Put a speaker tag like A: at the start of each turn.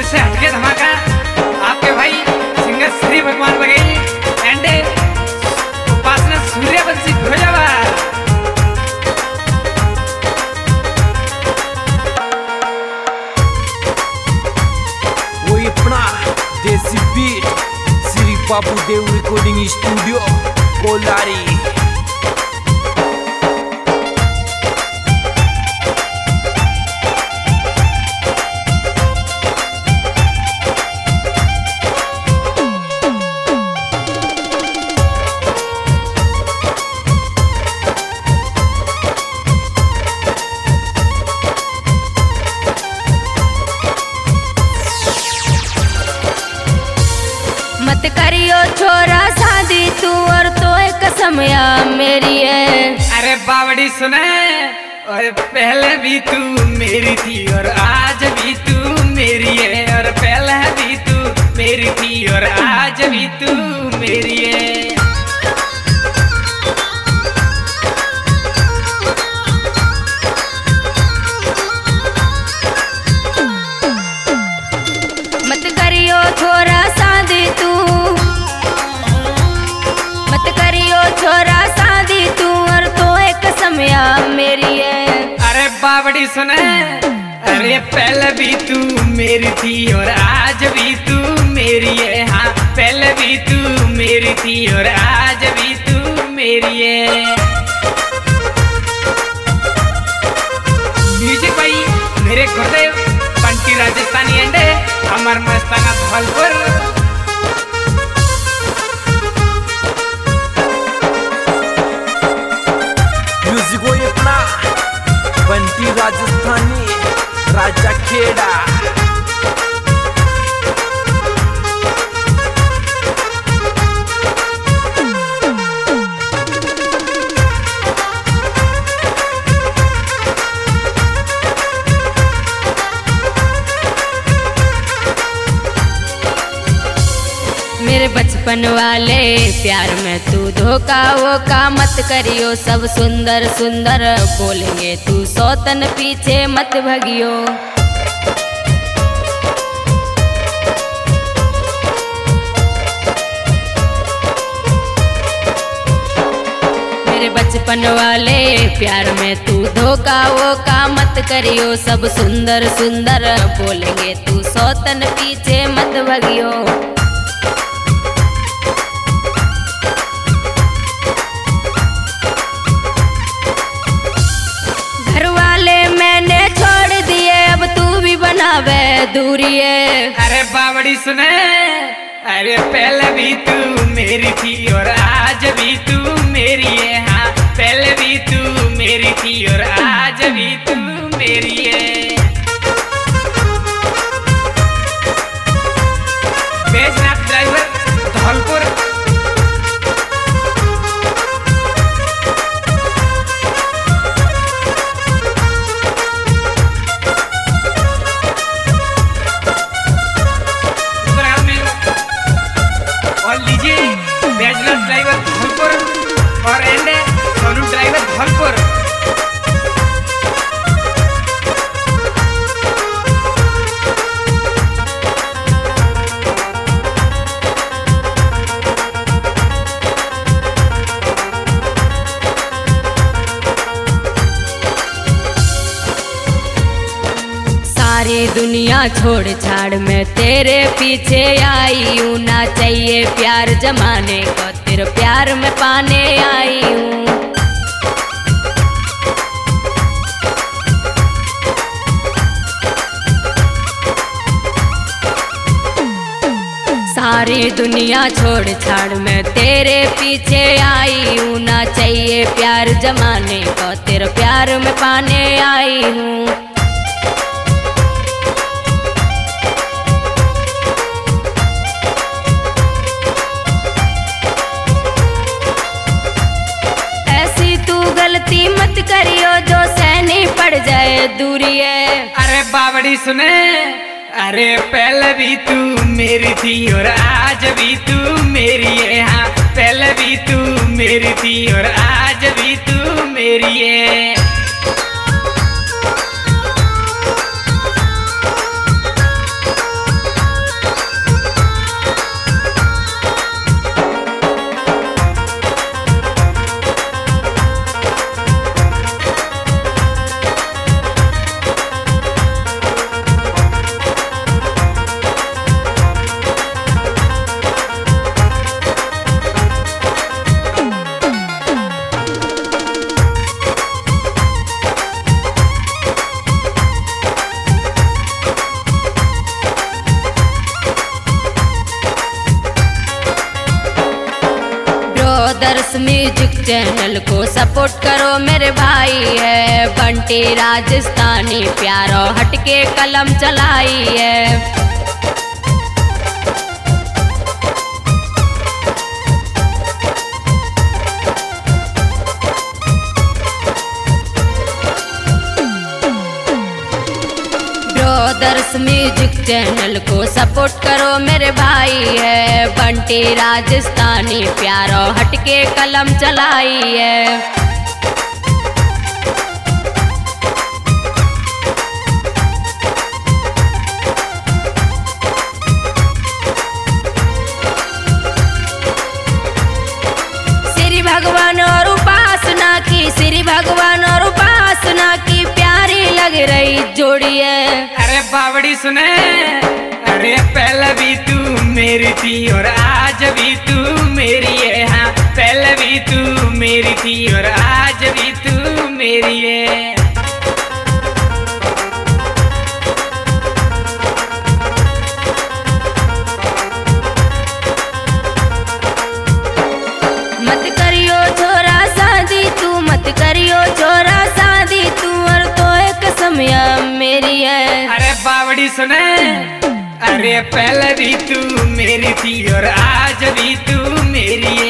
A: से हटके धमाका आपके भाई सिंगर श्री भगवान बघेल एंड उपासना सूर्यवंशी ध्वजावा।
B: वो अपना देसी बीट श्री बाबू देव रिकॉर्डिंग स्टूडियो कोलारी।
C: मत करियो छोरा शादी तू और तो एक समया मेरी है।
A: अरे बावड़ी सुने, और पहले भी तू मेरी थी और आज भी तू मेरी है, और पहले भी तू मेरी थी और आज भी तू मेरी है।
C: मत करियो छोरा शादी तू, मत करियो छोरा शादी तू और तो एक समया मेरी है।
A: अरे बावड़ी सुने, अरे पहले भी तू मेरी थी और आज भी तू मेरी है। हाँ, पहले भी तू मेरी थी और आज भी तू मेरी है। म्यूजिक भाई मेरे गुरुदेव बंटी राजस्थानी एंड अमर मस्ताना धौलपुर।
B: म्यूजिक वो अपना बंटी राजस्थानी राजा खेड़ा।
C: मेरे बचपन वाले प्यार में तू धोखा वोखा मत करियो, सब सुंदर सुंदर बोलेंगे तू सौतन पीछे मत भगियो। मेरे बचपन वाले प्यार में तू धोखा वोखा मत करियो, सब सुंदर सुंदर बोलेंगे तू सौतन पीछे मत भगियो। बनावे दूरी है।
A: अरे बावड़ी सुने, अरे पहले भी तू मेरी थी और आज भी तू मेरी है। हाँ, पहले भी तू मेरी थी और आज भी तू मेरी है। बैजनाथ ड्राइवर धौलपुर। और लीजिए बैजनाथ ड्राइवर धौलपुर और एंड सोनू ड्राइवर धौलपुर।
C: सारी दुनिया छोड़ छाड़ में तेरे पीछे आई हूँ, ना चाहिए प्यार जमाने को तेरे प्यार में पाने आई हूँ। सारी दुनिया छोड़ छाड़ में तेरे पीछे आई हूँ, ना चाहिए प्यार जमाने को तेरे प्यार में पाने आई हूँ। गलती मत करियो जो सहनी पड़ जाए दूरी है।
A: अरे बावड़ी सुने, अरे पहले भी तू मेरी थी और आज भी तू मेरी है। हाँ, पहले भी तू मेरी थी और आज भी तू मेरी है।
C: ब्रदर्स म्यूजिक चैनल को सपोर्ट करो मेरे भाई है बंटी राजस्थानी प्यारो हटके कलम चलाई है। ब्रदर्स म्यूजिक चैनल को सपोर्ट करो मेरे भाई है बंटी राजस्थानी प्यारो हटके कलम चलाई है। श्री भगवान और उपासना की श्री भगवान और उपासना की प्यारी लग रही जोड़ी है।
A: अरे बावड़ी सुने, अरे पहले भी तू मेरी थी और आज भी तू मेरी है। हाँ पहले भी तू मेरी थी और आज भी तू मेरी है।
C: मत करियो छोरा शादी तू मत करियो छोरा शादी तू और तो एक समय मेरी है।
A: अरे बावड़ी सुने, अरे पहले भी तू मेरी थी और आज भी तू मेरी है।